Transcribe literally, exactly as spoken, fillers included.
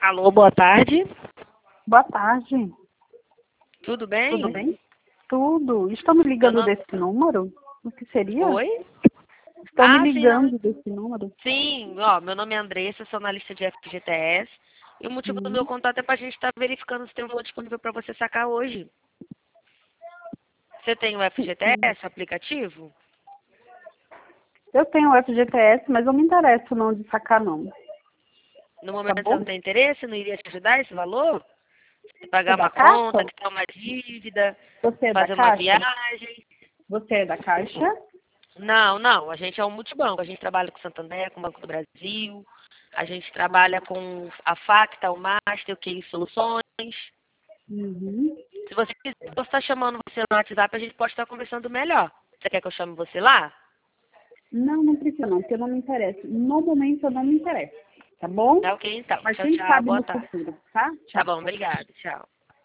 Alô, boa tarde. Boa tarde. Tudo bem? Tudo bem? Tudo. Estão me ligando nome... desse número? O que seria? Oi? Estão ah, me ligando sim, desse número? sim, ó, meu nome é Andressa, sou analista de F G T S. E o motivo do meu Hum. contato é para a gente estar verificando se tem um valor disponível para você sacar hoje. Você tem o F G T S, o aplicativo? Eu tenho o F G T S, mas eu não me interesso não de sacar não. No Tá momento você bom? não tem interesse, não iria te ajudar esse valor? Você É pagar da uma conta, Caixa? quitar uma dívida, Você é da fazer uma Caixa? viagem. Você é da Caixa? Não, não, a gente é um multibanco. A gente trabalha com o Santander, com o Banco do Brasil. A gente trabalha com a Facta, o Master, o Q I Soluções. Uhum. Se você quiser, eu posso estar chamando você no WhatsApp, a gente pode estar conversando melhor. Você quer que eu chame você lá? Não, não precisa não, porque eu não me interesso. No momento eu não me interesso, tá bom? Tá ok, então. Mas Tchau, quem tchau. sabe Boa no tarde. futuro, tá? Tá Tchau. bom, obrigada. Tchau.